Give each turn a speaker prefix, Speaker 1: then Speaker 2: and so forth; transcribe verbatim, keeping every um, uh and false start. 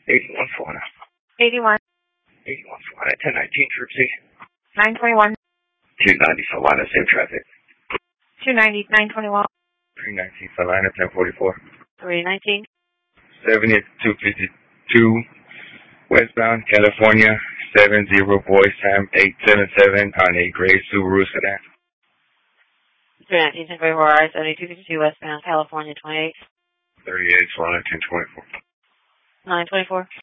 Speaker 1: eighty-one Florida.
Speaker 2: eighty-one.
Speaker 1: eighty-one Florida, ten nineteen Tripsy.
Speaker 2: nine twenty-one.
Speaker 1: two ninety Salina, same traffic.
Speaker 2: two ninety. nine twenty-one.
Speaker 1: three nineteen Salina, ten forty-four.
Speaker 2: three nineteen.
Speaker 1: seventy, two fifty-two, westbound California, seven zero Boys Time, eight seven seven on a gray Subaru sedan.
Speaker 2: three nineteen. ten forty-four. I seventy-two fifty-two westbound California, twenty-eight.
Speaker 1: thirty-eight Salina, ten twenty-four.
Speaker 2: nine twenty-four.